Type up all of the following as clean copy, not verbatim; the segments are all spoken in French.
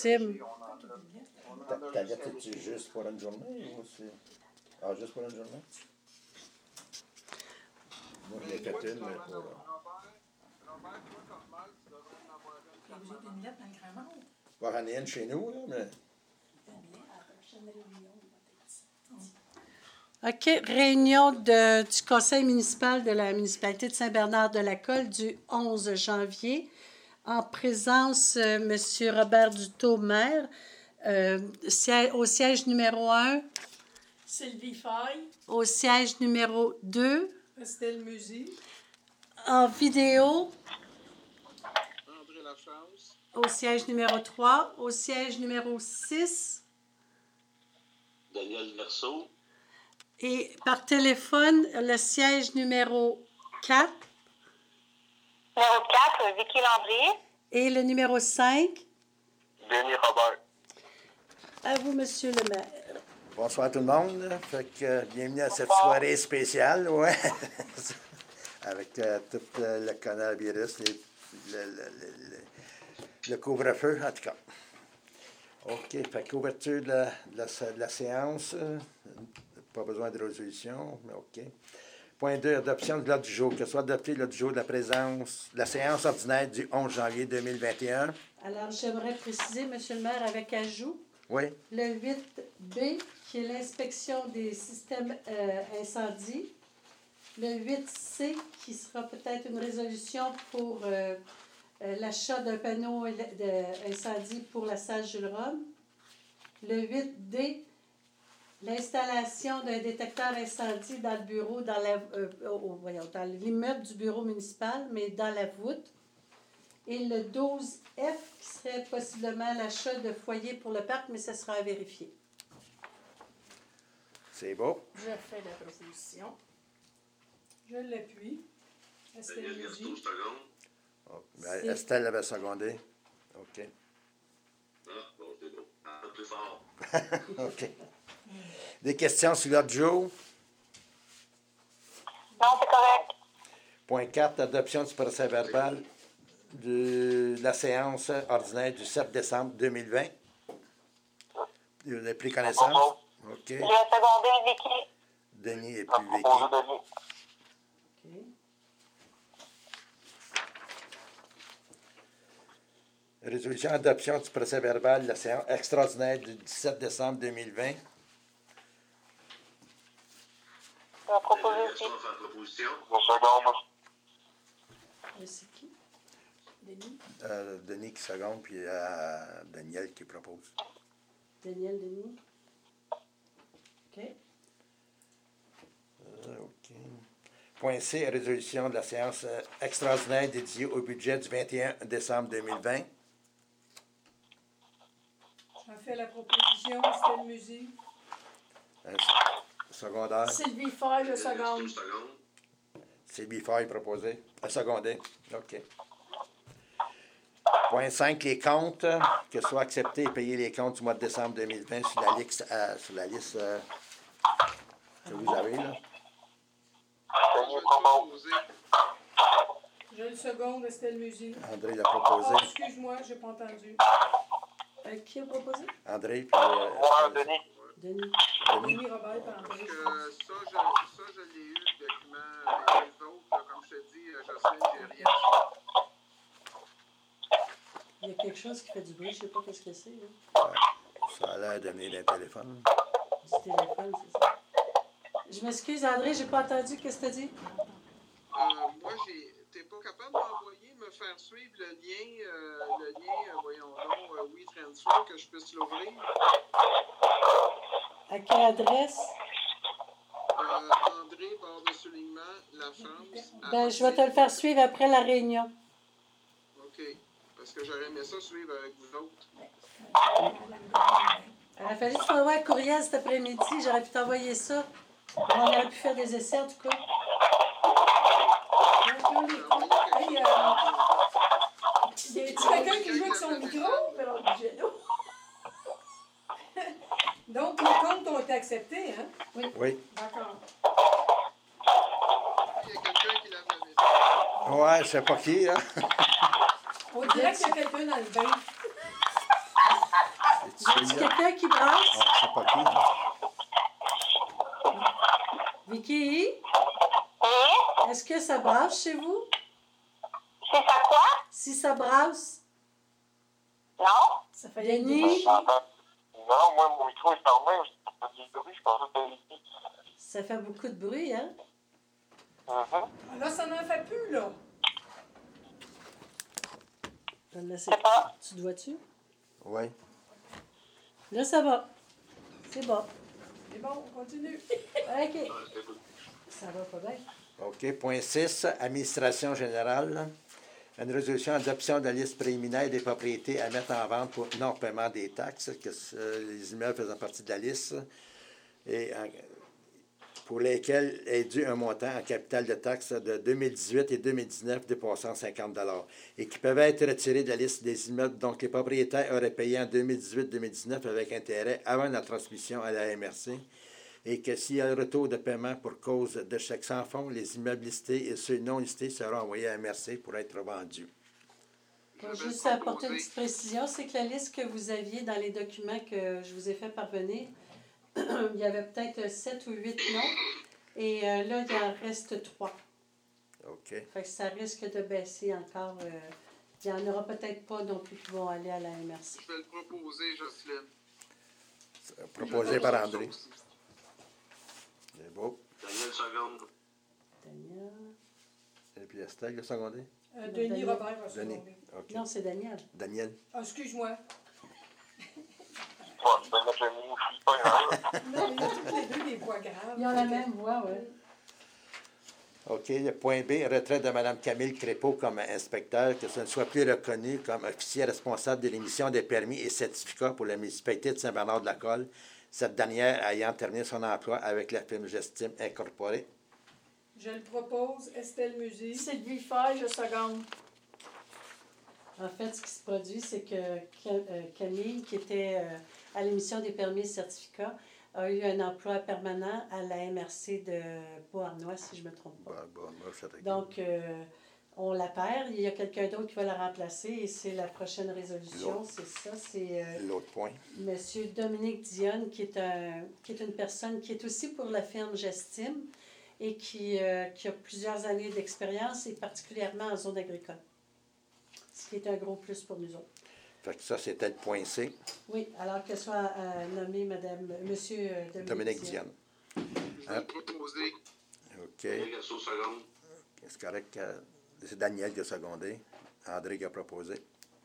possible. Ta lettre, es-tu juste pour une journée ou c'est... Ah, juste pour une journée? Moi, je l'ai fait une, mais pour... Pas en une chez nous, là, mais... OK. Réunion du conseil municipal de la municipalité de Saint-Bernard-de-la-Colle du 11 janvier. En présence, M. Robert Duthot, maire. Au siège numéro 1. Sylvie Faye. Au siège numéro 2. Estelle Musy. En vidéo. André Lachance. Au siège numéro 3. Au siège numéro 6. Daniel Verseau. Et par téléphone, le siège numéro 4. Numéro 4, Vicky Landry. Et le numéro 5. Denis Robert. À vous, Monsieur le maire. Bonsoir tout le monde. Fait que, bienvenue à cette soirée spéciale, ouais. Avec tout le coronavirus, le couvre-feu, en tout cas. OK, fait qu'ouverture de la séance. Pas besoin de résolution, mais OK. Point 2, adoption de l'ordre du jour. Que soit adopté l'ordre du jour de la séance ordinaire du 11 janvier 2021. Alors, j'aimerais préciser, M. le maire, avec ajout, Oui. le 8B, qui est l'inspection des systèmes incendie. Le 8C, qui sera peut-être une résolution pour l'achat d'un panneau d'incendie pour la salle Jules Rome. Le 8D, l'installation d'un détecteur incendie dans le bureau, dans l'immeuble du bureau municipal, mais dans la voûte. Et le 12F, qui serait possiblement l'achat de foyers pour le parc, mais ça sera à vérifier. C'est beau. Je fais la proposition. Je l'appuie. Estelle Musy. Oh, Estelle avait secondé. OK. Ah, bon, c'est bon. Un peu plus fort. OK. Des questions sur l'ordre du jour? Non, c'est correct. Point 4, adoption du procès-verbal de la séance ordinaire du 7 décembre 2020. Vous avez pris connaissance? OK. Je vais seconder Vicky. Denis et puis Vicky. OK. Résolution adoption du procès-verbal de la séance extraordinaire du 17 décembre 2020. Je vais proposer aussi. On fait la proposition. C'est qui? Denis. Denis qui seconde, puis Daniel qui propose. Daniel, Denis. OK. OK. Point C, résolution de la séance extraordinaire dédiée au budget du 21 décembre 2020. J'en fais la proposition. Estelle Musy. Secondaire. Sylvie Faye, le second. Sylvie Faye proposé. Secondé. OK. Point 5, les comptes. Que soient acceptés et payés les comptes du mois de décembre 2020 sur la liste que vous avez, là. Je le seconde, Estelle Musy. André l'a proposé. Oh, excuse-moi, je n'ai pas entendu. Qui a proposé? André, puis... Denis. Denis. Denis Robert, par André. Ça, je l'ai eu, le document. Mais les autres, comme je te dis, Jocelyne, j'ai rien. Il y a quelque chose qui fait du bruit, je ne sais pas qu'est-ce que c'est. Là. Ça a l'air de venir d'un téléphone. Du téléphone, c'est ça. Je m'excuse, André, j'ai pas entendu. Qu'est-ce que tu as dit? Moi, t'es pas capable d'envoyer, me faire suivre le lien, voyons donc, WeTransfer, que je puisse l'ouvrir. À quelle adresse? André, barre de soulignement, la chance. Ben, je vais te le faire suivre après la réunion. OK. Parce que j'aurais aimé ça suivre avec vous autres. Il a fallu que tu m'envoies un courriel cet après-midi. J'aurais pu t'envoyer ça. On aurait pu faire des essais, en tout cas. Hey, y a-t-il quelqu'un qui joue avec son micro? Donc, les comptes ont été acceptés, hein? Oui. D'accord. Il y a quelqu'un qui l'a fait. Ouais, je sais pas qui, hein. On dirait qu'il y a quelqu'un dans le bain. Y a quelqu'un qui brasse? On ne sait pas qui. Vicky, Oui? est-ce que ça brasse chez vous? C'est ça quoi? Si ça brasse, Non? Ça fait Denis, Non, moi, mon micro est fermé. Ça fait du bruit, je pensais que c'était ici. ça fait beaucoup de bruit, hein? Là, ça n'en fait plus, là. Je vais le laisser. C'est pas. Tu dois-tu? Oui. Là, ça va. C'est bon. C'est bon, on continue. OK. Ouais, c'est good. Ça va pas bien. OK. Point 6, administration générale. Une résolution adoption de la liste préliminaire des propriétés à mettre en vente pour non-paiement des taxes, les immeubles faisant partie de la liste, et pour lesquels est dû un montant en capital de taxes de 2018 et 2019 dépassant 50 et qui peuvent être retirés de la liste des immeubles dont les propriétaires auraient payé en 2018-2019 avec intérêt avant la transmission à la MRC, et que s'il y a le retour de paiement pour cause de chèque sans fonds, les immeubles listés et ceux non listés seront envoyés à MRC pour être vendus. Je vais juste apporter une petite précision, c'est que la liste que vous aviez dans les documents que je vous ai fait parvenir, il y avait peut-être 7 ou 8 noms, et là, il en reste 3. OK. Fait que ça risque de baisser encore. Il n'y en aura peut-être pas non plus qui vont aller à la MRC. Je vais le proposer, Jocelyne. Proposé par André. C'est beau. Daniel, seconde. Daniel. Et puis Estelle, le secondé? Denis Daniel. Robert va se Denis. demander. OK. Non, c'est Daniel. Daniel. Ah, excuse-moi. Bon, je vais mettre le mot aussi, pas grave. Non, il y a toutes les deux des voix graves. Ils ont la même voix, oui. OK. Le point B, retrait de Mme Camille Crépeau comme inspecteur, que ce ne soit plus reconnu comme officier responsable de l'émission des permis et certificats pour la municipalité de Saint-Bernard-de-la-Colle, cette dernière ayant terminé son emploi avec la firme Gestime Incorporée. Je le propose, Estelle Musy. Sylvie Fay, je seconde. En fait, ce qui se produit, c'est que Camille, qui était à l'émission des permis et certificats, a eu un emploi permanent à la MRC de Beauharnois, si je ne me trompe pas. Donc, on la perd. Il y a quelqu'un d'autre qui va la remplacer et c'est la prochaine résolution. C'est ça, c'est L'autre point. M. Dominique Dionne, qui est une personne qui est aussi pour la firme Gestime et qui a plusieurs années d'expérience et particulièrement en zone agricole. Ce qui est un gros plus pour nous autres. Fait que ça, c'était le point C. Oui, alors que soit nommé Monsieur Dominique Dionne. Je vais le proposer. OK. Daniel Garceau, seconde. C'est correct. C'est Daniel qui a secondé. André qui a proposé.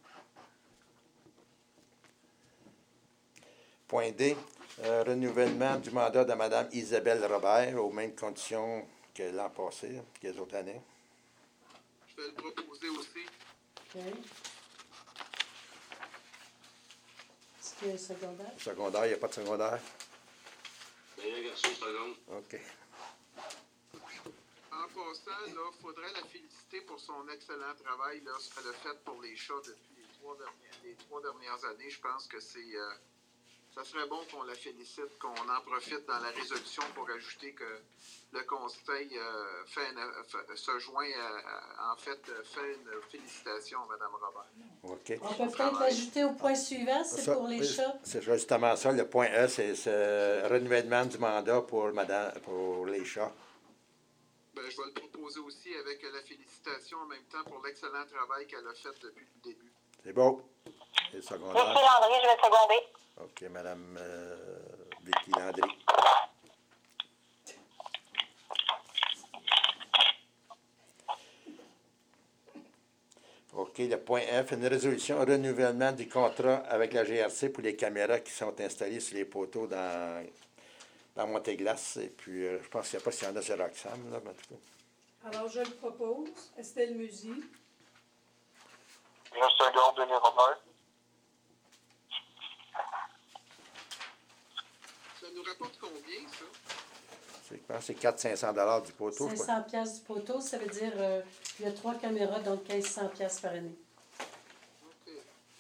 Point D. Renouvellement du mandat de Mme Isabelle Robert aux mêmes conditions que l'an passé, que les autres années. Je vais le proposer aussi. OK. Est-ce qu'il y a un secondaire? Secondaire, il n'y a pas de secondaire. Daniel Garceau, seconde. OK. En passant, il faudrait la féliciter pour son excellent travail, là, ce qu'elle a fait pour les chats depuis les trois dernières années. Je pense que ça serait bon qu'on la félicite, qu'on en profite dans la résolution pour ajouter que le Conseil se joint, fait une félicitation à Mme Robert. OK. On peut peut-être l'ajouter au point suivant, c'est Ça, pour les chats. C'est justement ça. Le point E, c'est ce renouvellement du mandat pour les chats. Ben, je vais le proposer aussi avec la félicitation en même temps pour l'excellent travail qu'elle a fait depuis le début. C'est beau. C'est le Vicky secondaire. Landry, je vais seconder. OK, Mme Vicky Landry. OK, le point F, une résolution renouvellement du contrat avec la GRC pour les caméras qui sont installées sur les poteaux dans Monteglace. Et puis, je pense qu'il n'y a pas s'il y en a sur Roxham, là, mais en tout cas. Alors, je le propose, Estelle Musy. Je seconde Denis Robert. Ça nous rapporte combien, ça? Je pense que c'est 400-500 du poteau. je crois. 500 pièces du poteau, ça veut dire il y a 3 caméras, donc 1500 pièces par année. OK.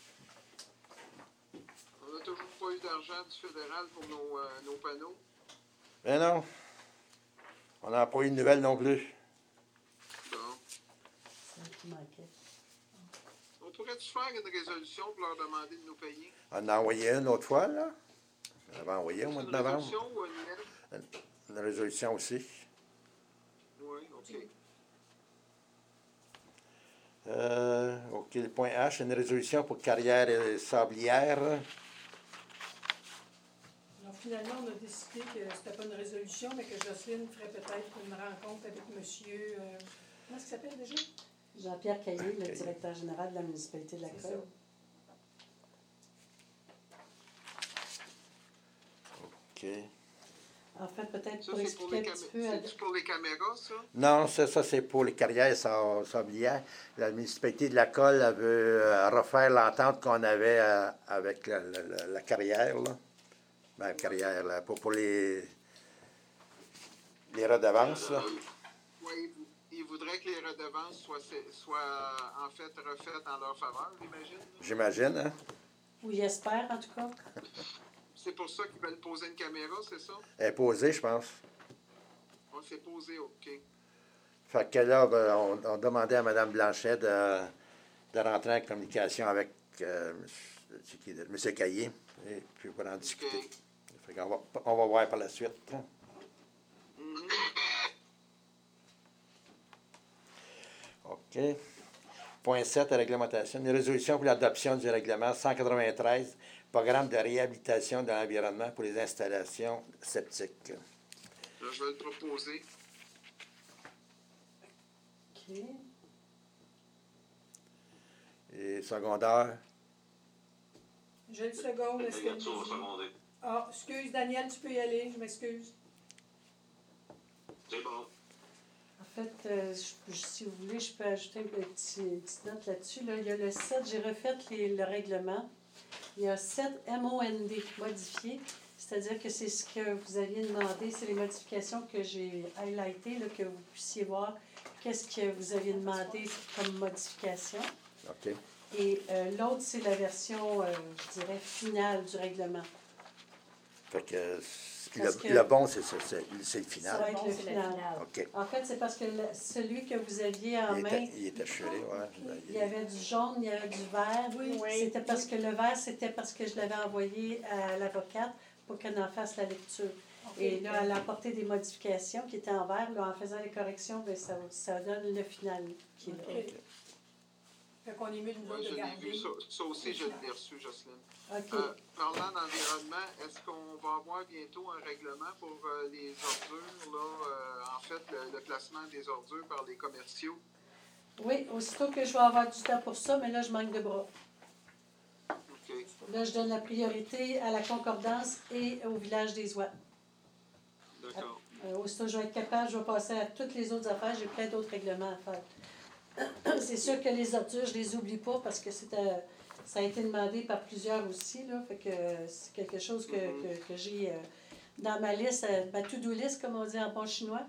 On n'a toujours pas eu d'argent du fédéral pour nos panneaux. Mais non. On n'a pas eu de nouvelles non plus. Bon. C'est ça qui manquait. On pourrais-tu faire une résolution pour leur demander de nous payer? On en a envoyé une l'autre fois, là. On avait envoyé au mois de Une novembre. résolution ou une lettre? Une résolution aussi. Oui, OK. OK, le point H, une résolution pour carrière et sablière. Alors, finalement, on a décidé que c'était pas une résolution, mais que Jocelyne ferait peut-être une rencontre avec monsieur... comment est-ce qu'il s'appelle déjà? Jean-Pierre Caillé, le Caillé. directeur général de la municipalité de la C'est Côte. OK. En fait, peut-être Ça, pour c'est pour expliquer les, un petit peu... à- c'est pour les caméras, ça? Non, ça c'est pour les carrières sablières. La municipalité de la Colle elle veut refaire l'entente qu'on avait avec la carrière, là. Ben, carrière, là, pour les redevances, là. Oui, ils voudraient que les redevances soient en fait refaites en leur faveur, j'imagine. J'imagine, hein? Ou il espère, en tout cas. C'est pour ça qu'ils veulent poser une caméra, c'est ça? Elle est posée, je pense. On s'est posé, OK. Fait que là, ben, on demandait à Mme Blanchet de rentrer en communication avec M. Caillé, et puis pour en discuter. OK. Fait qu'on on va voir par la suite. Hein. Mhm. OK. Point 7, la réglementation. Une résolution pour l'adoption du règlement 193, programme de réhabilitation de l'environnement pour les installations septiques. Là, je vais le proposer. OK. Et secondaire, Je le seconde, est-ce Les garçons vont que... seconder. Ah, excuse, Daniel, tu peux y aller, je m'excuse. C'est bon. En fait, si vous voulez, je peux ajouter une petite note là-dessus. Là. Il y a le 7, j'ai refait le règlement. Il y a 7 MOND modifiés, c'est-à-dire que c'est ce que vous aviez demandé, c'est les modifications que j'ai highlightées, là, que vous puissiez voir qu'est-ce que vous aviez demandé comme modification. OK. Et l'autre, c'est la version, je dirais, finale du règlement. Fait que Parce que- le bon, c'est le Ça final. va être le c'est la final. finale. OK. En fait, c'est parce que celui que vous aviez en Il main, était chéré, ouais. il y avait du jaune, il y avait du vert. Oui. C'était parce que le vert, c'était parce que je l'avais envoyé à l'avocate pour qu'elle en fasse la lecture. Et là, elle a apporté des modifications qui étaient en vert. Là, en faisant les corrections, bien, ça donne le final qui est là. OK. Fait qu'on est mieux de nous Moi, autres je de l'ai garder. vu. Ça aussi, je l'ai reçu, Jocelyne. OK. Parlant d'environnement, est-ce qu'on va avoir bientôt un règlement pour les ordures, là, en fait, le classement des ordures par les commerciaux? Oui, aussitôt que je vais avoir du temps pour ça, mais là, je manque de bras. OK. Là, je donne la priorité à la concordance et au village des Oies. D'accord. Aussitôt que je vais être capable, je vais passer à toutes les autres affaires. J'ai plein d'autres règlements à faire. C'est sûr que les ordures, je les oublie pas parce que ça a été demandé par plusieurs aussi. Là, fait que c'est quelque chose que j'ai dans ma liste, ma to-do list, comme on dit en bon chinois.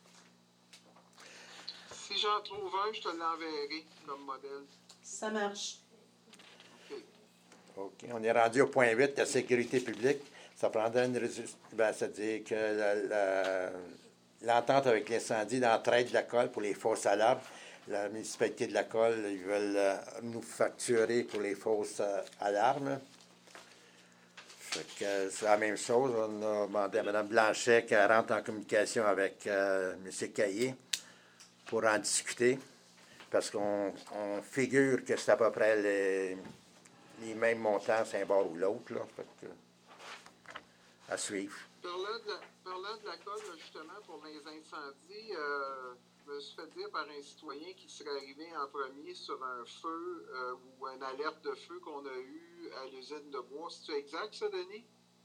Si j'en trouve un, je te l'enverrai comme modèle. Ça marche. OK. OK. On est rendu au point 8, la sécurité publique. Ça prendrait une résolution. Ben, c'est-à-dire que l'entente avec l'incendie d'entraide de la Colle pour les fosses alarmes. La municipalité de la Colle, ils veulent nous facturer pour les fausses alarmes. Fait que c'est la même chose. On a demandé à Mme Blanchet qu'elle rentre en communication avec M. Caillé pour en discuter. Parce qu'on figure que c'est à peu près les mêmes montants, c'est un bord ou l'autre. Là. Fait que, à suivre. Parlant de la Colle, justement, pour les incendies, je me suis fait dire par un citoyen qui serait arrivé en premier sur un feu ou une alerte de feu qu'on a eu à l'usine de bois. C'est-tu exact, ça, Denis?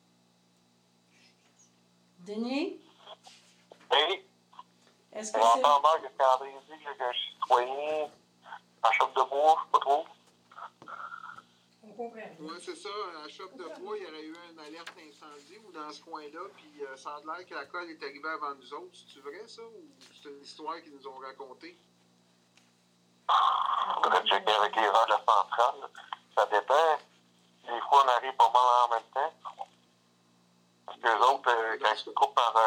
Denis, Et est-ce que on c'est... entend mal que André dit que un citoyen en choc de bois, je sais pas trop. On comprend rien. Oui, c'est ça. À Choc de bois, il y aurait eu une alerte d'incendie ou dans ce coin-là, puis ça a l'air que la Colle est arrivée avant nous autres. C'est-tu vrai, ça, ou c'est une histoire qu'ils nous ont racontée? On devrait checker avec les heures de la centrale. Ça dépend. Des fois, on arrive pas mal en même temps. Parce que les autres, quand ils se coupent par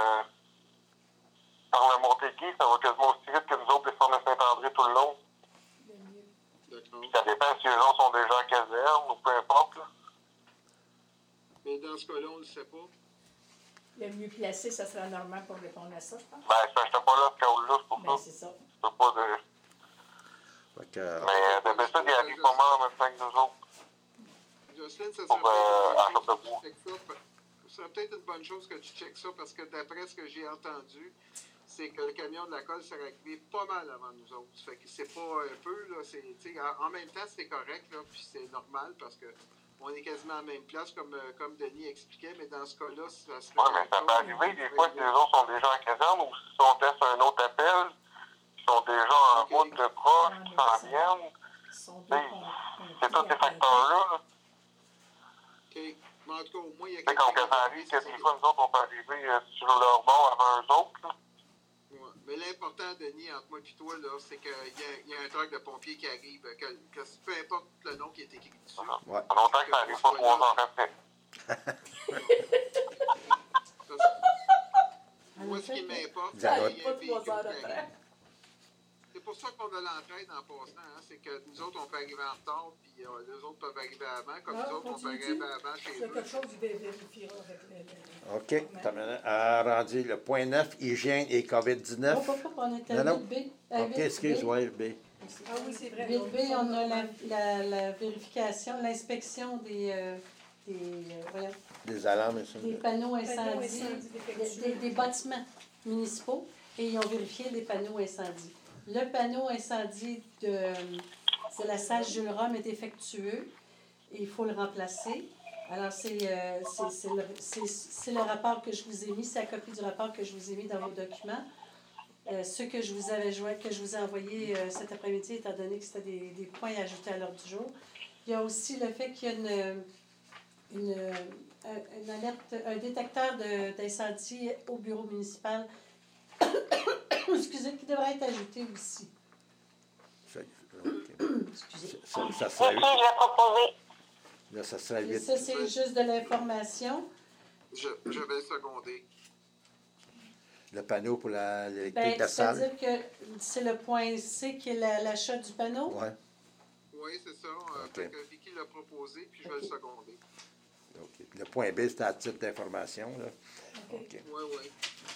le Montéguy, ça va quasiment aussi vite que nous autres, les formes de Saint-André tout le long. D'accord. Puis ça dépend si eux autres dans ce cas-là, on ne le sait pas. Le mieux placé, ça serait Normand pour répondre à ça, je pense. Ben, je n'étais pas là ce cas-là, c'est pour Ben, ça. c'est ça. Je peux pas de... Fait que, Mais d'habitude, il arrive pas mal en même temps que nous autres. Jocelyne, ça Pour, serait peut-être une bonne chose que tu checkes ça parce que d'après ce que j'ai entendu, c'est que le camion de la colle s'est arrivé pas mal avant nous autres. Fait que c'est pas un peu, là, en même temps, c'est correct, là, puis c'est normal parce que on est quasiment à la même place, comme Denis expliquait, mais dans ce cas-là, ça serait... Oui, mais ça peut arriver des fois que les autres sont déjà en caserne ou si on teste un autre appel, ils sont déjà en route de proche, qui s'en viennent. C'est tous ces facteurs-là. Là. OK. Mais en tout cas, au moins, il y a C'est comme que ça arrive que des fois, nous autres, on peut arriver sur leur bord avant eux autres. Là. Ouais. Mais l'important, Denis, entre moi et toi, là, c'est qu'il y a un truck de pompier qui arrive, que peu importe le nom qui est écrit dessus. ouais. Ça fait longtemps que ça n'arrive pas 3 ans après. Moi, ce qui m'importe, Ça c'est n'arrive qu'il y pas a un 3 véhicule heures qui arrive. après. C'est pour ça qu'on a l'entraide en passant. Hein? C'est que nous autres, on peut arriver en retard, puis les autres peuvent arriver avant. Comme nous autres, on peut arriver avant chez C'est eux. quelque chose qu'il vérifiera avec les... OK. T'as maintenant rendu le point 9, hygiène et COVID-19. On était Non, à non. 8B. OK, excuse-moi, B. Ah oui, c'est vrai. 8B, on a la vérification, l'inspection voyons, Des alarmes et ça. des panneaux incendies, défectueux. des bâtiments municipaux, et ils ont vérifié les panneaux incendies. Le panneau incendie de la salle Jules Rome est défectueux et il faut le remplacer. Alors, c'est le rapport que je vous ai mis, c'est la copie du rapport que je vous ai mis dans vos documents. Ceux que je vous avais que je vous ai envoyés cet après-midi, étant donné que c'était des points à ajouter à l'ordre du jour. Il y a aussi le fait qu'il y a une alerte, un détecteur d'incendie au bureau municipal excusez, qui devrait être ajouté aussi. Excusez. Ça serait, je vais proposer. là, ça serait Et 8. ça, c'est juste de l'information. Je vais seconder. Le panneau pour l'électrique Ben, de la salle. c'est-à-dire que c'est le point C qui est l'achat du panneau. Oui. Oui, c'est ça. Fait que Vicky l'a proposé, puis je vais le seconder. OK. Puis le point B, c'est à titre d'information. Là. OK. Oui, oui.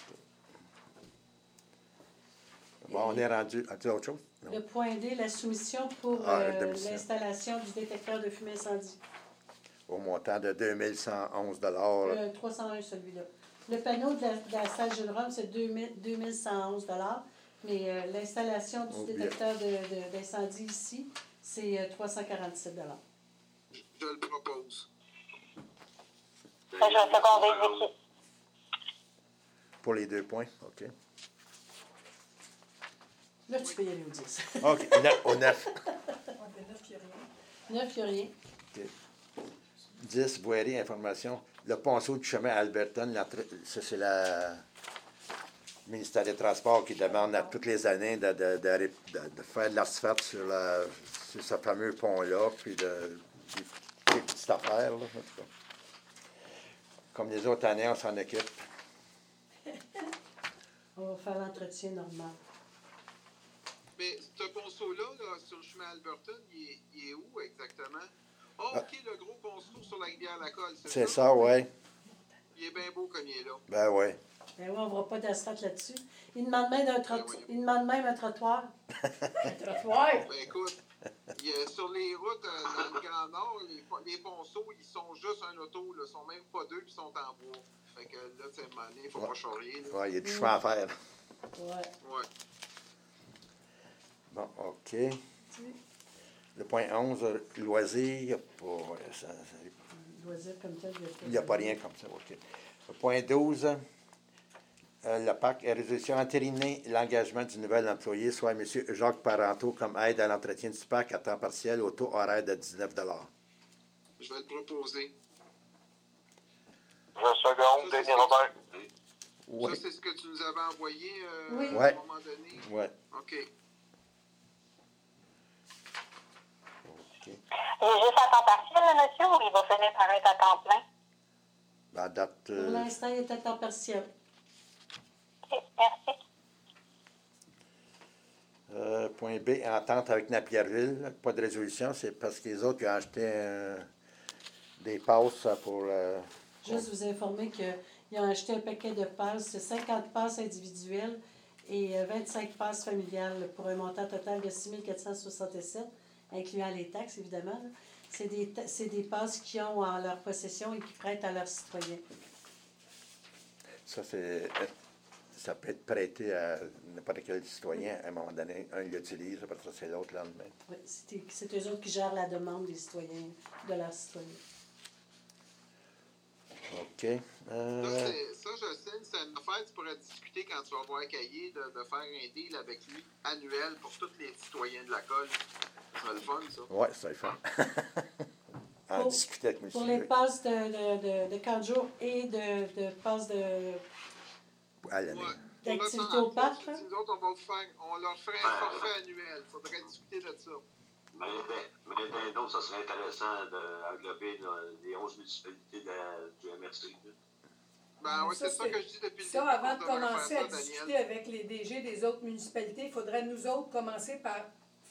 Bon, on est rendu. As-tu autre chose? Non. Le point D, la soumission pour l'installation du détecteur de fumée incendie. Au montant de 2111 301, celui-là. Le panneau de la salle Jules Rome, c'est 2111 mais l'installation du détecteur d'incendie ici, c'est 347 Je le propose. Je vais seconder Vicky. Pour les 2 points. OK. Là, tu peux y aller au 10. OK. Au 9. Le 9, il n'y a rien. 9, il n'y a rien. OK. 10, voirie, information. Le ponceau du chemin à Alberton, ça, c'est le ministère des Transports qui demande à toutes les années de faire de l'asphalte sur ce fameux pont-là, puis des petites affaires, là, en tout cas. Comme les autres années, on s'en occupe. On va faire l'entretien normal. Mais ce ponceau-là, là, sur le chemin Alberton, il est où exactement? Ah, OK, le gros ponceau sur la rivière Lacolle, c'est ça? C'est ça, oui. Il est bien beau comme il est là. Ben oui. Ben oui, on ne verra pas d'asphalte là-dessus. Il demande même un trottoir. Un trottoir. Ben écoute, sur les routes dans le Grand Nord, les ponceaux, ils sont juste un auto, là. Ils sont même pas deux, puis ils sont en bois. Fait que là, tu sais, il ne faut pas charrier. Là. Ouais, il y a du chemin à faire. Ouais. Ouais. Bon, OK. Le point 11, loisirs, il n'y a pas... Loisir comme tel, Il n'y a pas rien comme ça, OK. Le point 12, le PAC, résolution entériner l'engagement du nouvel employé, soit M. Jacques Parenteau, comme aide à l'entretien du PAC à temps partiel au taux horaire de 19 Je vais le proposer. Je seconde Denis Robert. Oui. Ça, c'est ce que tu nous avais envoyé Oui. à un moment donné? Oui. OK. Il est juste à temps partiel, le monsieur, ou il va finir par être à temps plein? À date... Pour l'instant, il est à temps partiel. OK, merci. Point B, entente avec Napierville. Pas de résolution, c'est parce que les autres qui ont acheté des passes pour Juste vous informer qu'ils ont acheté un paquet de passes, c'est 50 passes individuelles et 25 passes familiales pour un montant total de 6 467, incluant les taxes, évidemment. Là. C'est des passes qu'ils ont en leur possession et qu'ils prêtent à leurs citoyens. Ça peut être prêté à n'importe quel citoyen à un moment donné. Un l'utilise, après ça, c'est l'autre le lendemain. Oui, c'est eux autres qui gèrent la demande des citoyens, de leurs citoyens. OK. Ça, Jocelyne, c'est une affaire que tu pourrais discuter quand tu vas voir Caillé, de faire un deal avec lui annuel pour tous les citoyens de la colle. Ça serait le fun, ça. Oui, ça le fait. En discuter avec monsieur. Pour les passes de 4 jours et de passes À l'année. Ouais. d'activité au parc. Là. Nous autres, on leur ferait un forfait annuel. Il faudrait discuter de ça. Mais d'un d'autre, ça serait intéressant d'englober les 11 municipalités du MRC. Ben oui, c'est ça que je dis depuis le début. Ça, avant de qu'on devrait commencer faire à ça, discuter Daniel. avec les DG des autres municipalités, il faudrait nous autres commencer par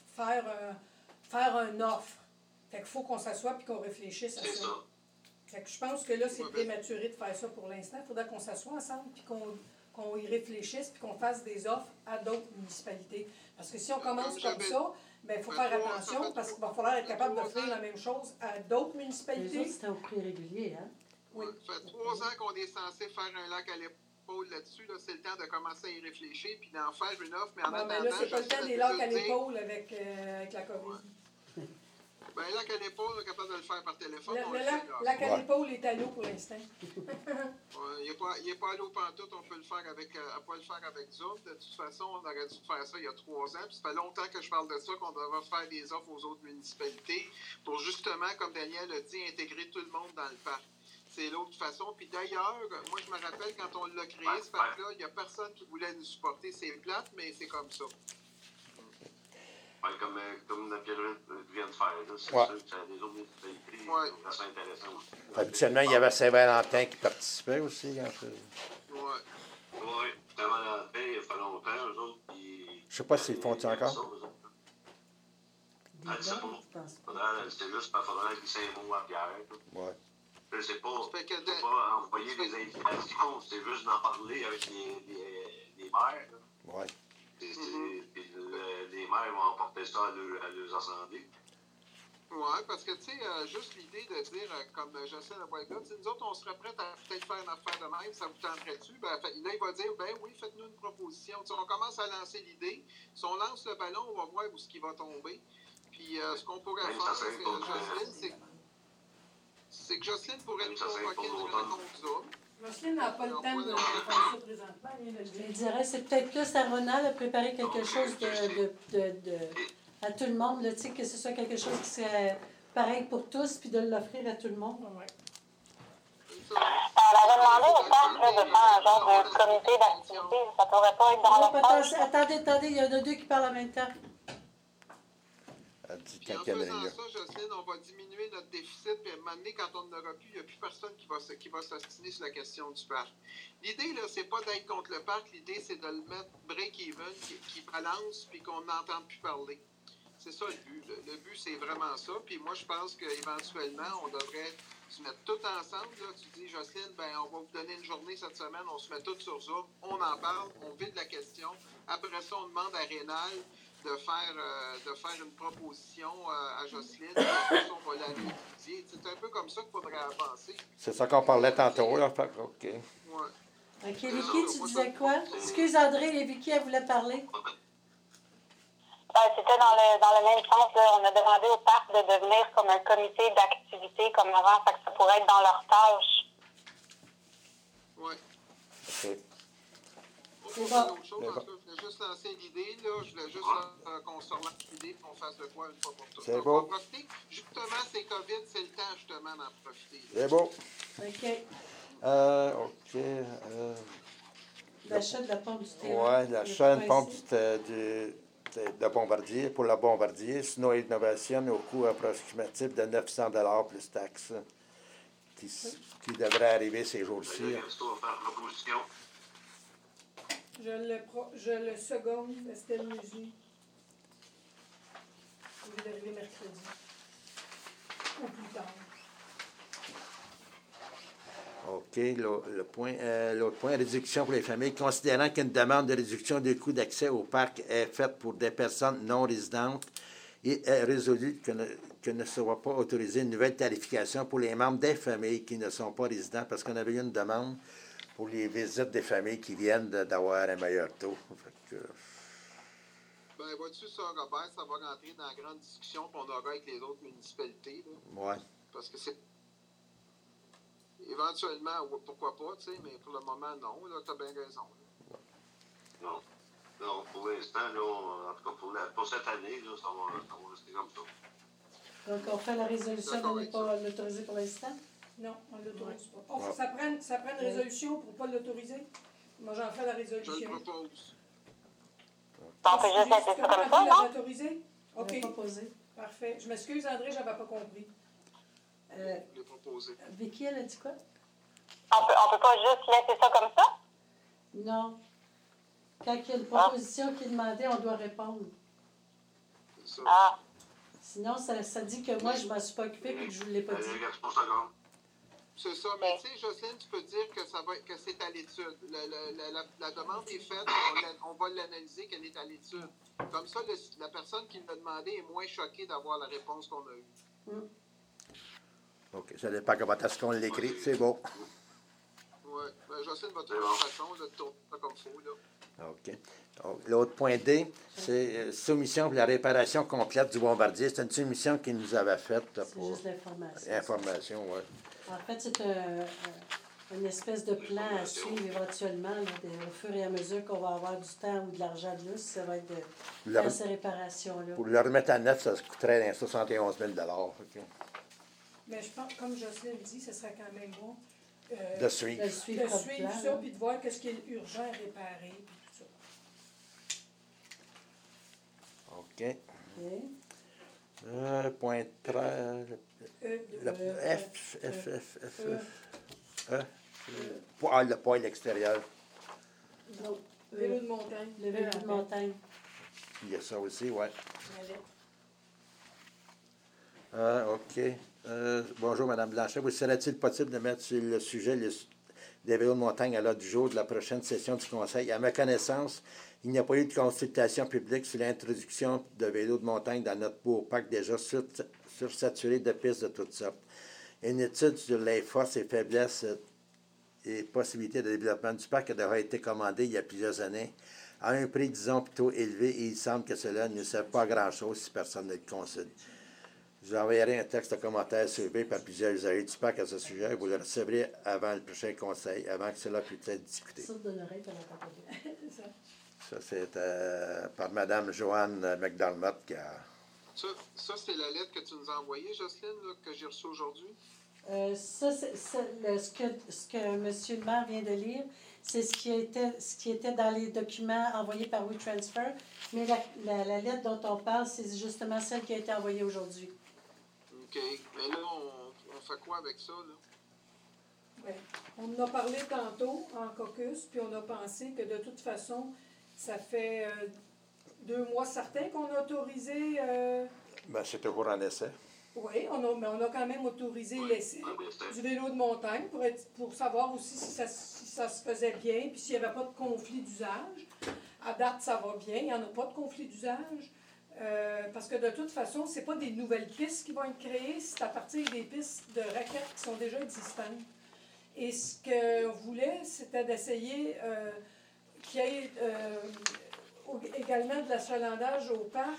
faire un offre. Fait qu'il faut qu'on s'assoie et qu'on réfléchisse à C'est ça. ça. Fait que je pense que là, c'est Ouais, prématuré de faire ça pour l'instant. Il faudrait qu'on s'assoie ensemble puis qu'on y réfléchisse puis qu'on fasse des offres à d'autres municipalités. Parce que si on commence comme ça, ben, il faut faire attention parce qu'il va falloir être capable d'offrir la même chose à d'autres Les municipalités. autres, c'était au prix régulier. Hein? Oui. Ça fait 3 ans qu'on est censé faire un lac à l'épaule là-dessus. Là, c'est le temps de commencer à y réfléchir puis d'en faire une offre. Mais en Bon, attendant, ben là, c'est pas le j'essaie temps de des lacs à te dire- l'épaule avec la COVID. Ben, lac à l'épaule, on est capable de le faire par téléphone. on Le le lac, fait, là. lac à Ouais. l'épaule est à l'eau pour l'instant. Il n'est pas à l'eau pantoute, on peut le faire avec Zoom. De toute façon, on aurait dû faire ça il y a 3 ans. Puis ça fait longtemps que je parle de ça, qu'on devrait faire des offres aux autres municipalités pour justement, comme Daniel a dit, intégrer tout le monde dans le parc. C'est l'autre façon. Puis d'ailleurs, moi je me rappelle quand on l'a créé, ce parc-là, il n'y a personne qui voulait nous supporter. C'est plate, mais c'est comme ça. Ouais, comme Pierre vient de faire, là, c'est Ouais. sûr que ça a des autres municipalités. Ouais. Ça serait intéressant aussi. Habituellement, il y avait Saint-Valentin qui participait aussi. Quand Ouais. Oui, Saint-Valentin, il fait longtemps, eux autres. Je sais pas s'ils font ça encore. Ça, eux autres. Des Ah, c'est dons, bon. je pense pas. C'était juste qu'il faudrait glisser un mot à Pierre. Ouais. Je sais pas. Ça fait que C'est pas envoyer des invitations, c'est juste d'en parler avec les maires. Là. Ouais. Puis les maires vont emporter ça à leurs assemblées. Oui, parce que, tu sais, juste l'idée de dire, comme j'essaie de voir là, nous autres, on serait prêts à peut-être faire une affaire de même, ça vous tenterait-tu? Ben, là, il va dire, ben oui, faites-nous une proposition. T'sais, on commence à lancer l'idée. Si on lance le ballon, on va voir où ce qui va tomber. Puis, ce qu'on pourrait Même faire, ça serait pour, c'est que Jocelyne pourrait même nous ça serait convoquer pour une l'automne. rencontre Zoom. Jocelyne n'a pas le temps de faire ça présentement. Elle vient de le dire. Je dirais, c'est peut-être plus à Ronald de préparer quelque chose à tout le monde, là, tu sais, que ce soit quelque chose qui serait pareil pour tous, puis de l'offrir à tout le monde. Ouais. On avait demandé au parc là, de faire un genre de comité d'activité. Ça pourrait pas être dans Oh, la poche. attendez, il y en a deux qui parlent en même temps. Elle dit Puis en quand elle est faisant là. ça, Jocelyne, on va diminuer notre déficit, puis à un moment donné, quand on n'aura plus, il n'y a plus personne qui va s'ostiner sur la question du parc. L'idée, là, c'est pas d'être contre le parc, l'idée, c'est de le mettre break-even, qui balance, puis qu'on n'entende plus parler. C'est ça le but. Le but, c'est vraiment ça. Puis moi, je pense qu'éventuellement, on devrait se mettre tous ensemble. Là. Tu dis, Jocelyne, ben, on va vous donner une journée cette semaine, on se met tous sur Zoom, on en parle, on vide la question. Après ça, on demande à Rénal de faire une proposition à Jocelyne. Après ça, on va l'aller étudier. C'est un peu comme ça qu'il faudrait avancer. C'est ça qu'on parlait tantôt, là. Fait que, OK. Ouais. OK, Vicky, tu disais quoi? Excuse, André, Vicky, elle voulait parler. C'était dans le même sens. Là. On a demandé au parc de devenir comme un comité d'activité comme avant, fait que ça pourrait être dans leurs tâches. Ouais. OK. On C'est va faire bon. autre chose. C'est En bon. tout cas, je voulais juste lancer l'idée. Là. Je voulais juste qu'on se relance l'idée et qu'on fasse de quoi une fois pour toutes. C'est Donc, beau. on va profiter. Justement, c'est COVID, c'est le temps justement d'en profiter. Là. C'est beau. OK. OK. L'achat de la pompe du terrain. Ouais, l'achat d'une pompe de bombardier pour la bombardier, sinon innovation au coût approximatif de 900 $ plus taxes, qui devrait arriver ces jours-ci. Christo va faire proposition. Je le seconde, Estelle Musy. Au lieu d'arriver mercredi. Ou plus tard. OK. L'autre point, réduction pour les familles. Considérant qu'une demande de réduction des coûts d'accès au parc est faite pour des personnes non résidentes, il est résolu que ne sera pas autorisée une nouvelle tarification pour les membres des familles qui ne sont pas résidents, parce qu'on avait eu une demande pour les visites des familles qui viennent d'avoir un meilleur taux. Fait que, ben, vois-tu ça, Robert, ça va rentrer dans la grande discussion qu'on aura avec les autres municipalités. ouais. Parce que c'est. Éventuellement, pourquoi pas, tu sais, mais pour le moment, non. Là, tu as bien raison. Là. Non. Non, pour l'instant, là, en tout cas pour cette année, là, ça va rester comme ça. Donc, on fait la résolution de ne pas l'autoriser pour l'instant? Non, on ne l'autorise pas. Oh, ça prend une résolution pour ne pas l'autoriser? Moi, j'en fais la résolution. Je le propose. On peut juste laisser ça comme ça, non? L'autoriser? OK. Proposé. Parfait. Je m'excuse, André, je n'avais pas compris. Je l'ai proposé. Vicky, elle a dit quoi? On peut pas juste laisser ça comme ça? Non. Quand il y a une proposition qui est demandée, on doit répondre. C'est ça. Ah. Sinon, ça dit que moi, je ne m'en suis pas occupée et que je ne vous l'ai pas dit. C'est ça, mais tu sais, Jocelyne, tu peux dire que c'est à l'étude. La demande est faite, on va l'analyser qu'elle est à l'étude. Comme ça, la personne qui l'a demandé est moins choquée d'avoir la réponse qu'on a eue. OK. Ça dépend comment est-ce qu'on l'écrit. C'est bon. Oui. Ben, Jocelyne va trouver une façon de tourner ça comme il faut, là. OK. Donc, l'autre point D, c'est soumission pour la réparation complète du bombardier. C'est une soumission qu'il nous avait faite C'est pour juste l'information. information, oui. En fait, c'est une espèce de plan à suivre éventuellement, là, au fur et à mesure qu'on va avoir du temps ou de l'argent de plus, ça va être de faire ces réparations-là. Pour le remettre à neuf, ça coûterait 71 000 OK. Mais je pense, comme Jocelyne dit, ce serait quand même bon De suivre. De suivre, de comme suivre plan, ça, là. puis de voir qu'est-ce qui est urgent à réparer, puis tout ça. OK. OK. Point 13. F. Le poêle extérieur. Donc, Vélo de montagne. le vélo de montagne. Il y a ça aussi, oui. Allez. OK. Bonjour, Mme Blanchet. Vous serait-il possible de mettre sur le sujet des vélos de montagne à l'ordre du jour de la prochaine session du Conseil? À ma connaissance, il n'y a pas eu de consultation publique sur l'introduction de vélos de montagne dans notre beau parc déjà sursaturé de pistes de toutes sortes. Une étude sur les forces et faiblesses et possibilités de développement du parc a été commandée il y a plusieurs années à un prix, disons, plutôt élevé, et il semble que cela ne sert pas à grand-chose si personne ne le consulte. Je vous enverrai un texte de commentaire soulevé par plusieurs usagers du parc à ce sujet. Vous le recevrez avant le prochain conseil, avant que cela puisse être discuté. Sorte de l'oreille, t'en as pas parlé. Ça, c'est par Mme Joanne McDermott qui a... Ça, c'est la lettre que tu nous as envoyée, Jocelyne, là, que j'ai reçue aujourd'hui? Ça, ce que M. le maire vient de lire, c'est ce qui était dans les documents envoyés par WeTransfer. Mais la lettre dont on parle, c'est justement celle qui a été envoyée aujourd'hui. OK. Mais là, on fait quoi avec ça, là? Ouais. On en a parlé tantôt en caucus, puis on a pensé que de toute façon, ça fait 2 mois certains qu'on a autorisé. Ben, c'est toujours en essai. Oui, mais on a quand même autorisé l'essai du vélo de montagne pour savoir aussi si ça se faisait bien, puis s'il n'y avait pas de conflit d'usage. À date, ça va bien, il n'y en a pas de conflit d'usage. Parce que de toute façon, ce n'est pas des nouvelles pistes qui vont être créées, c'est à partir des pistes de raquettes qui sont déjà existantes. Et ce qu'on voulait, c'était d'essayer qu'il y ait également de l'achalandage au parc.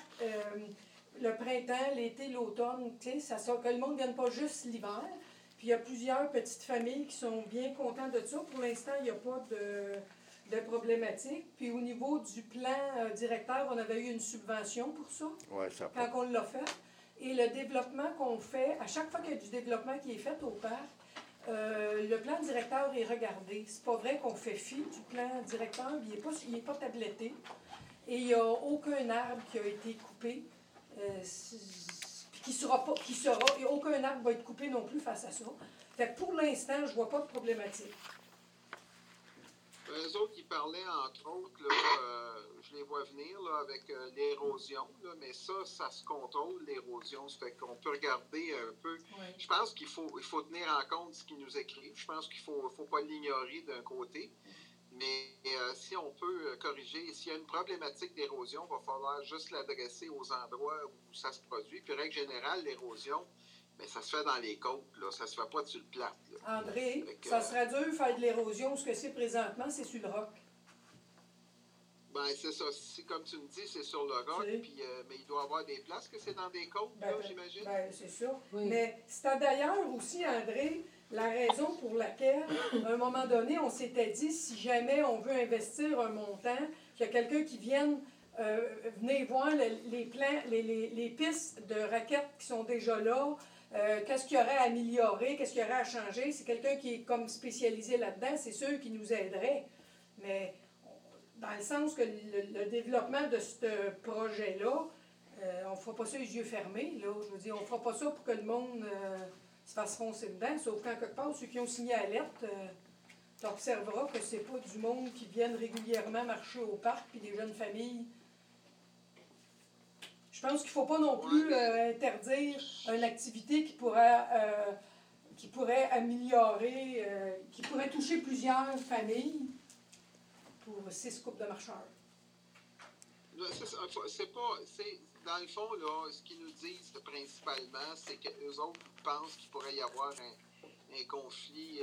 Le printemps, l'été, l'automne, tu sais, que le monde ne vienne pas juste l'hiver. Puis il y a plusieurs petites familles qui sont bien contentes de ça. Pour l'instant, il n'y a pas de problématique. Puis au niveau du plan directeur, on avait eu une subvention pour ça, quand on l'a fait. Et le développement qu'on fait, à chaque fois qu'il y a du développement qui est fait au parc, le plan directeur est regardé. C'est pas vrai qu'on fait fi du plan directeur, il n'est pas tabletté. Et il n'y a aucun arbre qui a été coupé. Et aucun arbre va être coupé non plus face à ça. Fait que pour l'instant, je ne vois pas de problématique. Eux autres, ils parlaient, entre autres, là, je les vois venir là, avec l'érosion, là, mais ça se contrôle, l'érosion. Ça fait qu'on peut regarder un peu. Oui. Je pense qu'il faut tenir en compte ce qu'ils nous écrivent. Je pense qu'il ne faut pas l'ignorer d'un côté. Mais si on peut corriger, s'il y a une problématique d'érosion, il va falloir juste l'adresser aux endroits où ça se produit. Puis, règle générale, l'érosion, mais ça se fait dans les côtes, là. Ça se fait pas sur le plat. Là. André, Fait que, ça serait dur de faire de l'érosion. Ce que c'est présentement, c'est sur le roc. Ben, c'est ça. Si, comme tu me dis, c'est sur le roc, C'est- puis, mais il doit y avoir des places que c'est dans des côtes, Ben, là, j'imagine. Ben, c'est ça. Oui. Mais c'était d'ailleurs aussi, André, la raison pour laquelle, à un moment donné, on s'était dit, si jamais on veut investir un montant, qu'il y a quelqu'un qui vienne venir voir les plans, les pistes de raquettes qui sont déjà là, qu'est-ce qu'il y aurait à améliorer, qu'est-ce qu'il y aurait à changer. C'est quelqu'un qui est comme spécialisé là-dedans, c'est sûr qui nous aiderait. Mais dans le sens que le développement de ce projet-là, on ne fera pas ça les yeux fermés. Là. Je veux dire, on ne fera pas ça pour que le monde se fasse foncer dedans. Sauf qu'en quelque part, ceux qui ont signé alerte, tu observeras que c'est pas du monde qui viennent régulièrement marcher au parc puis des jeunes familles. Je pense qu'il ne faut pas non plus interdire une activité qui pourrait améliorer, qui pourrait toucher plusieurs familles pour 6 couples de marcheurs. Là, c'est pas. Dans le fond, là, ce qu'ils nous disent principalement, c'est qu'eux autres pensent qu'il pourrait y avoir un conflit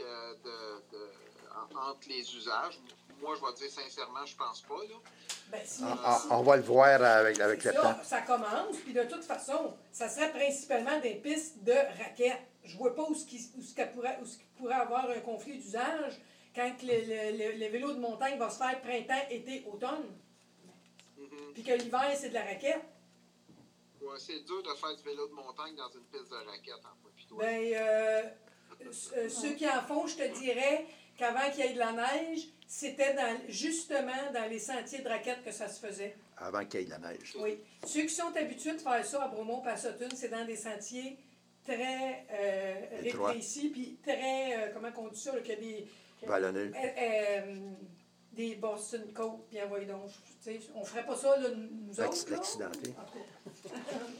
entre les usages. Moi, je vais dire sincèrement, je pense pas. Là. Ben, si, On va le voir avec le c'est temps. ça commence, puis de toute façon, ça serait principalement des pistes de raquettes. Je vois pas où pourrait avoir un conflit d'usage quand le vélo de montagne va se faire printemps, été, automne, puis que l'hiver, c'est de la raquette. Ouais, c'est dur de faire du vélo de montagne dans une piste de raquettes, en fait. Puis toi, Ceux qui en font, je te dirais qu'avant qu'il y ait de la neige, c'était justement dans les sentiers de raquettes que ça se faisait. Avant qu'il y ait de la neige. Oui. Ceux qui sont habitués de faire ça à Bromont-Passotune, c'est dans des sentiers très Étroits. rétrécis, puis très, comment on dit ça, là, qu'il y a des... Vallonneux. Des Boston Coat, puis envoyez donc. Tu sais, on ferait pas ça, là, nous autres. là. L'accidenté. En tout cas.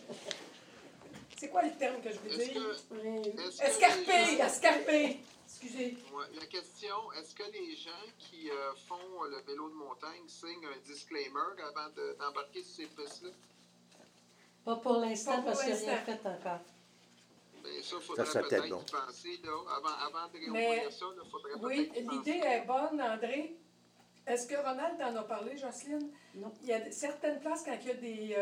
C'est quoi le terme que je veux est-ce dire? que Escarpé! Escarpé! Excusez. Ouais, la question, est-ce que les gens qui font le vélo de montagne signent un disclaimer avant d'embarquer sur ces pistes-là? Pas pour l'instant, Pas pour parce qu'il n'y a rien l'instant. fait encore. Bien, ça, il faudrait serait peut-être peut-être bon. y penser. Là, avant de Mais, réouvrir ça, il faudrait Oui, peut-être y penser. l'idée est bonne, André. Est-ce que Ronald t'en a parlé, Jocelyne? Non. Il y a certaines places quand il y a des...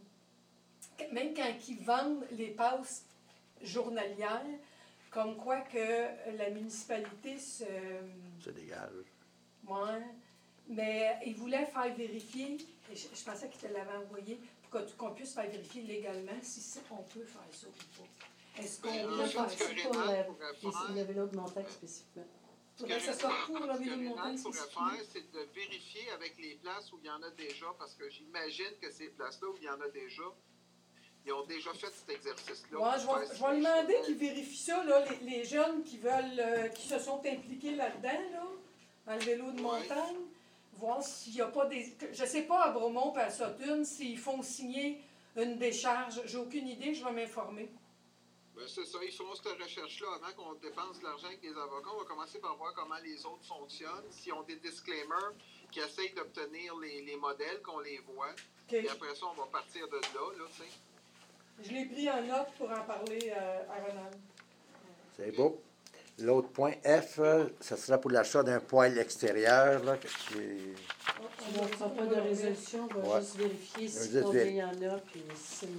même quand ils vendent les passes journalières, comme quoi que la municipalité se... Se dégage. Ouais. Mais ils voulaient faire vérifier, et je pensais qu'ils te l'avaient envoyé, pour qu'on puisse faire vérifier légalement si on peut faire ça ou pas. Est-ce qu'on Ben, peut en faire fait, ça? ce que Pour Rénal pourrait faire, le vélo de montagne spécifiquement. ce Faudrait que ça soit pour le ce que vélo de montagne Rénal pourrait spécifiquement. faire, c'est de vérifier avec les places où il y en a déjà, parce que j'imagine que ces places-là où il y en a déjà, ils ont déjà fait cet exercice-là. Ouais, je vais lui demander qu'il vérifie ça, là, les jeunes qui veulent, qui se sont impliqués là-dedans, là, dans le vélo de Ouais. montagne, voir s'il n'y a pas des... Je sais pas à Bromont et à Sutton s'ils font signer une décharge. J'ai aucune idée, je vais m'informer. Ben, c'est ça, ils font cette recherche-là avant qu'on dépense de l'argent avec les avocats. On va commencer par voir comment les autres fonctionnent, s'ils ont des disclaimers qui essayent d'obtenir les modèles, qu'on les voit. OK. Et après ça, on va partir de là, tu sais. Je l'ai pris en note pour en parler à Ronald. C'est beau. L'autre point F, ça sera pour l'achat d'un poêle extérieur. Là, On ne fera pas de résolution, on va Ouais. juste vérifier si Juste combien il y en a, puis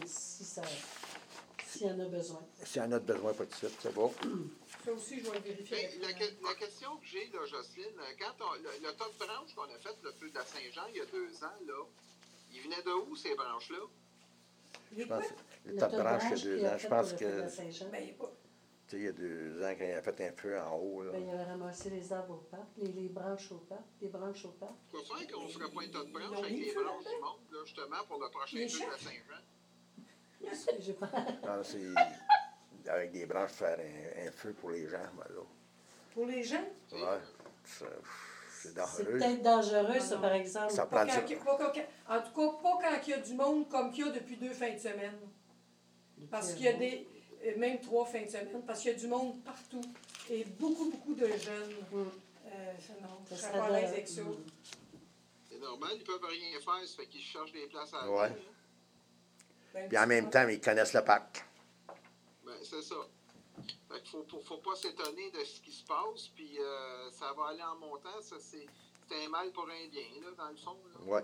s'il y en a besoin. S'il y en a besoin, pas de suite, c'est bon. Ça aussi, je vais le vérifier. Ben, avec la question que j'ai, là, Jocelyne, quand le tas de branches qu'on a fait, le feu de la Saint-Jean, il y a 2 ans, là, il venait de où, ces branches-là? Les Je pense quoi? que le tas de branche, il y a 2 ans. Je pense que Ben, il y a pas... tu sais, il y a 2 ans, quand il a fait un feu en haut. Là. Ben, il avait ramassé les arbres au parc, les branches au parc, les branches au parc. Quoi faire qu'on ne ferait pas un tas de Ils ont branches avec mis les le feu branches du là-dedans? monde, là, justement, pour le prochain Les feu de la chefs? Saint-Jean? J'ai pas... Non, c'est avec des branches faire un feu pour les gens. Ben, là. Pour les gens? Ouais. Ça- C'est C'est dangereux. peut-être dangereux, ça, par exemple. Ça Pas prend quand du... il y a- pas quand- en tout cas, pas quand il y a du monde comme qu'il y a depuis 2 fins de semaine. Parce qu'il y a même 3 fins de semaine, parce qu'il y a du monde partout. Et beaucoup, beaucoup de jeunes. Non, je Ça serais serait pas à l'aise avec ça. C'est normal, ils peuvent rien faire, ça fait qu'ils cherchent des places à Ouais. aller. Hein. Ben, Puis en même temps, ils connaissent le parc. Ben, c'est ça. Fait qu'il faut pas s'étonner de ce qui se passe, puis ça va aller en montant. Ça, c'est un mal pour un bien, là, dans le fond. Là. Oui.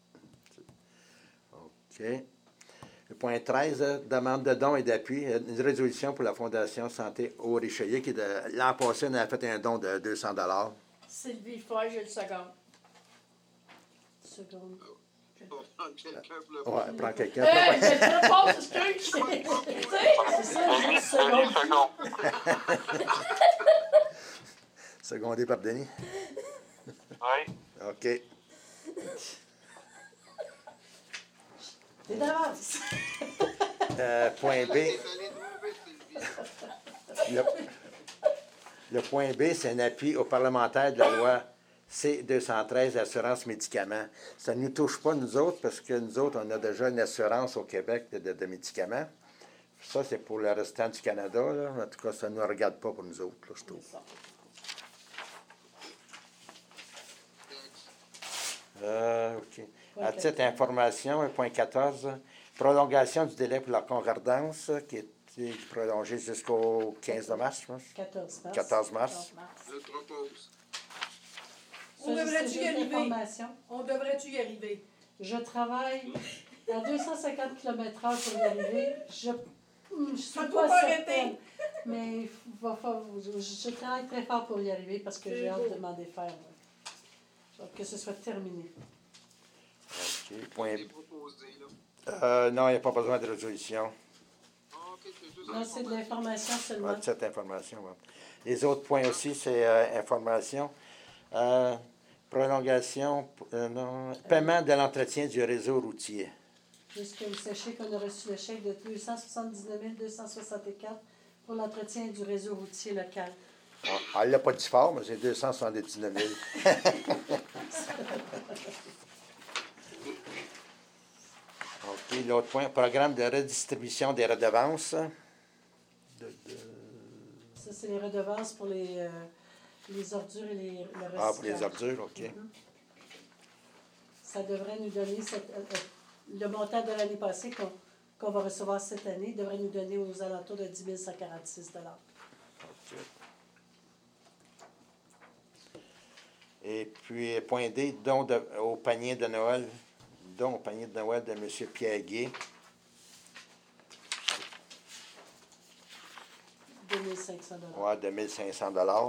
OK. Le point 13, demande de dons et d'appui. Une résolution pour la Fondation Santé au Richelieu qui, l'an passé, on a fait un don de 200 $. Sylvie Foy, j'ai le second. Seconde. On va prendre quelqu'un pour le Ouais, prends quelqu'un. Hey, je te passe, excuse! C'est ça, Denis, juste seconde. second. Secondé par Denis. Oui. OK. T'es d'avance. Point B. T'es allé trouver, Sylvie. Le point B, c'est un appui aux parlementaires de la loi C-213, assurance médicaments. Ça ne nous touche pas, nous autres, parce que nous autres, on a déjà une assurance au Québec de médicaments. Ça, c'est pour le restant du Canada. Là. En tout cas, ça ne nous regarde pas pour nous autres, là, je trouve. OK. À titre d'information, point 14, prolongation du délai pour la concordance, qui est prolongée jusqu'au 15 mars, je pense. 14 mars. 14 mars. Je le propose. On devrait-tu y arriver? Information. On devrait-tu y arriver? Je travaille à 250 km/h pour y arriver. Je suis Ça pas doit pas certaine, arrêter. mais je travaille très fort pour y arriver parce que j'ai hâte de m'en défaire. Moi. Que ce soit terminé. OK. Point... C'est proposé, là. non, il n'y a pas besoin de résolution. Ah, OK, c'est juste Non, c'est de l'information seulement. Ouais, cette information. Ouais. Les autres points aussi, c'est information. Prolongation, non, paiement de l'entretien du réseau routier. Juste que vous sachiez qu'on a reçu le chèque de 279 264 pour l'entretien du réseau routier local. Elle ne l'a pas dit fort, mais c'est 279 000. OK, l'autre point, programme de redistribution des redevances. Ça, c'est les redevances pour les ordures et le recyclage. Ah, pour les ordures, OK. Ça devrait nous donner le montant de l'année passée qu'on va recevoir cette année devrait nous donner aux alentours de 10 146 $. OK. Et puis, point D, don au panier de Noël. Don au panier de Noël de M. Pierre Gué. 2 500 $. Ouais, de 1 500 $. Là.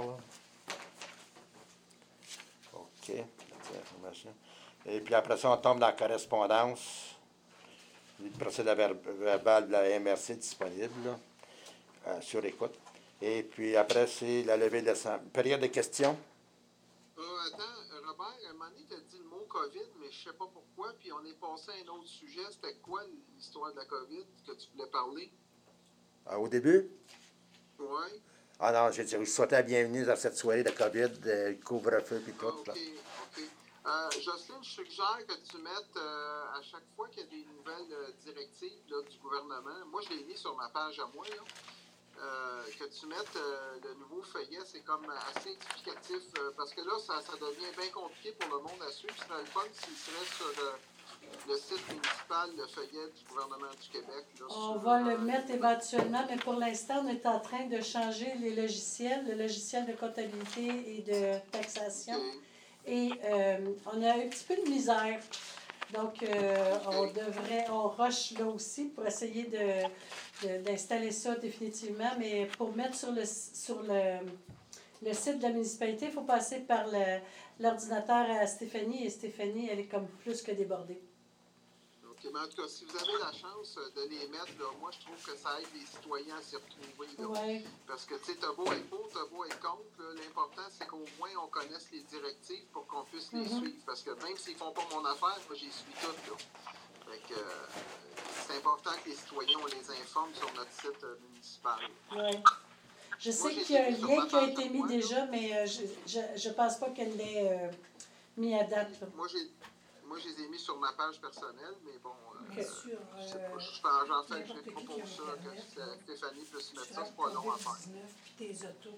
OK. C'est l'information. Et puis après ça, on tombe dans la correspondance. Le procédé verbal de la MRC disponible, là, sur écoute. Et puis après, c'est la levée de l'Assemblée. Période de questions. Attends, Robert, à un moment donné, tu as dit le mot COVID, mais je ne sais pas pourquoi, puis on est passé à un autre sujet. C'était quoi l'histoire de la COVID que tu voulais parler? Au début? Oui. Ah non, j'ai dit, je souhaitais la bienvenue dans cette soirée de COVID, couvre-feu et tout. OK, Là. OK. Jocelyne, je suggère que tu mettes, à chaque fois qu'il y a des nouvelles directives là, du gouvernement, moi je l'ai mis sur ma page à moi, là, que tu mettes le nouveau feuillet, c'est comme assez explicatif, parce que là, ça devient bien compliqué pour le monde à suivre. Ce serait le fun s'il serait sur le site municipal, le feuillet du gouvernement du Québec. Là, On va le mettre éventuellement, mais pour l'instant, on est en train de changer les logiciels, le logiciel de comptabilité et de taxation. OK. Et on a un petit peu de misère. Donc, on rush là aussi pour essayer d'installer ça définitivement. Mais pour mettre sur le site de la municipalité, il faut passer par l'ordinateur à Stéphanie. Et Stéphanie, elle est comme plus que débordée. OK, mais en tout cas, si vous avez la chance de les mettre, là, moi, je trouve que ça aide les citoyens à s'y retrouver. Là. Ouais. Parce que, tu sais, t'as beau être pour, t'as beau être contre, là, l'important, c'est qu'au moins, on connaisse les directives pour qu'on puisse les suivre. Parce que même s'ils font pas mon affaire, moi, j'y suis toutes, là. Fait que c'est important que les citoyens, on les informe sur notre site municipal. Ouais. Je sais Moi, j'ai qu'il y a un mis sur lien ma qui a page été de mis moi, là. déjà, mais je pense pas qu'elle l'ait mis à date. Là. Moi, je les ai mis sur ma page personnelle, mais bon, Mais sur, je sais pas. J'en fais, n'importe je qui propose a ça, Internet, que là. Stéphanie puisse tu mettre ça, frappes c'est pas long à faire. COVID-19 puis tes autos.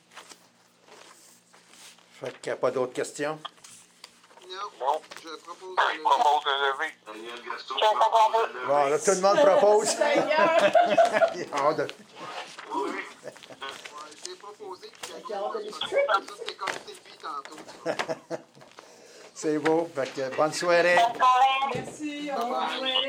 Fait qu'il n'y a pas d'autres questions? Non, je propose Je propose de lever. Daniel Gaston, Je vais savoir propose de deux. Bon, là, lever. tout le monde propose. Seigneur! Il a hâte de- Oui. Ouais, j'ai proposé que Regarde les ça, c'était comme Sylvie tantôt. ça. C'est beau. Fait que bonne soirée. Bonne soirée. Merci, au revoir.